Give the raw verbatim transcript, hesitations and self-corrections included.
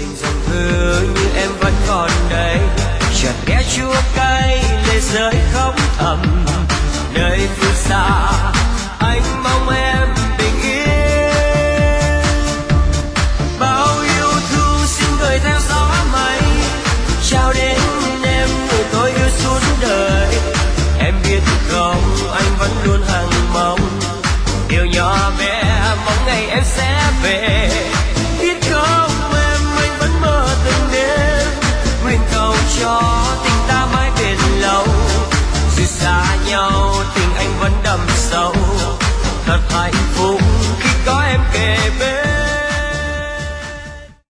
tình dòng thư như em vẫn còn đây, chợt nghe chua cay lệ rơi khóc thầm nơi phương xa. Anh mong em bình yên, bao yêu thương xin gửi theo gió mây trao đến em người tôi yêu suốt đời. Em biết không, anh vẫn luôn hằng mong điều nhỏ bé, mong ngày em sẽ về. Biết không em, anh vẫn mơ từng đêm, nguyện cầu cho tình ta mãi bền lâu. Dù xa nhau tình anh vẫn đậm sâu, thật hạnh phúc khi có em kề bên.